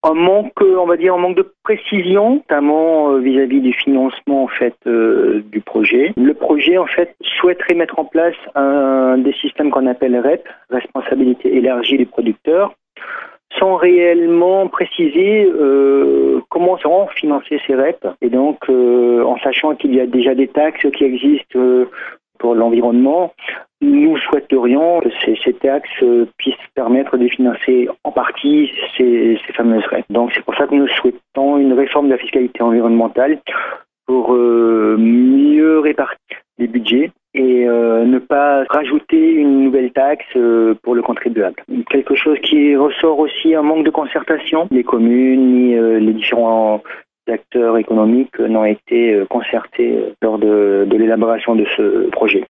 Un manque, on va dire, un manque de précision, notamment vis-à-vis du financement en fait du projet. Le projet en fait souhaiterait mettre en place des systèmes qu'on appelle REP, responsabilité élargie des producteurs, sans réellement préciser comment seront financés ces REP. Et donc, en sachant qu'il y a déjà des taxes qui existent pour l'environnement, nous souhaiterions que ces taxes puissent permettre de financer en partie ces fameuses REP. Donc c'est pour ça que nous souhaitons une réforme de la fiscalité environnementale pour mieux répartir les budgets et ne pas rajouter une nouvelle taxe pour le contribuable. Quelque chose qui ressort aussi, un manque de concertation. Les communes ni les différents acteurs économiques n'ont été concertés lors de l'élaboration de ce projet.